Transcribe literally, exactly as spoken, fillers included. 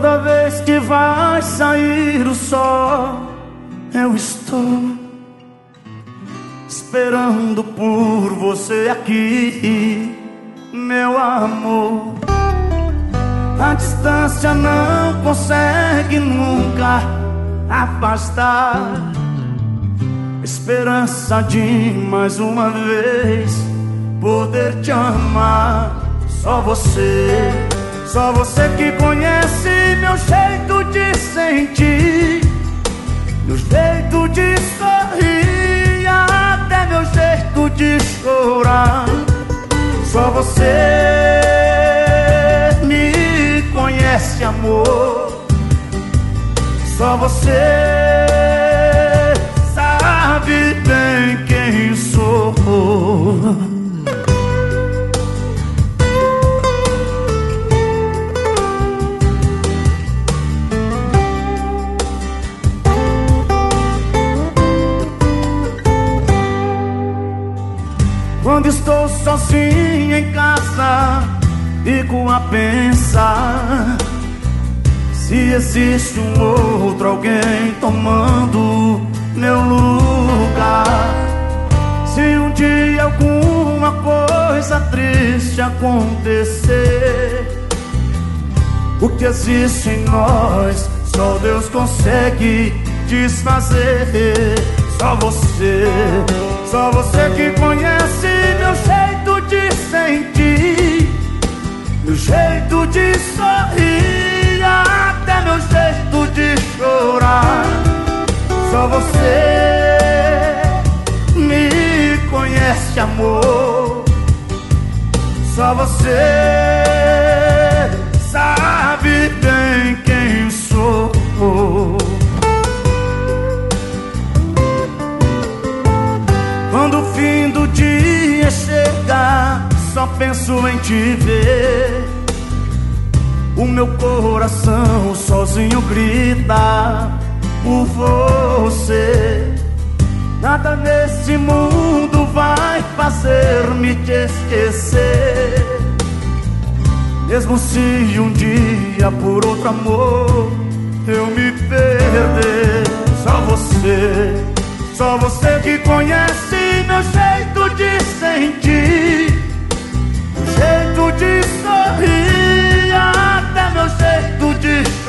Toda vez que vai sair o sol, eu estou esperando por você aqui, meu amor. A distância não consegue nunca afastar a esperança de mais uma vez poder te amar. Só você, só você que conhece meu jeito de sentir, meu jeito de sorrir, até meu jeito de chorar. Só você me conhece, amor. Só você sabe bem quem sou. Quando estou sozinho em casa, fico a pensar se existe um outro alguém tomando meu lugar. Se um dia alguma coisa triste acontecer, o que existe em nós só Deus consegue desfazer. Só você, só você que conhece meu jeito de sentir, meu jeito de sorrir, até meu jeito de chorar. Só você me conhece, amor. Só você sabe bem quem sou. Quando o fim do dia chegar, só penso em te ver. O meu coração sozinho grita por você. Nada nesse mundo vai fazer-me te esquecer, mesmo se um dia por outro amor eu me perder. Só você, só você que conhece meu jeito de sentir, meu jeito de sorrir, até meu jeito de chorar.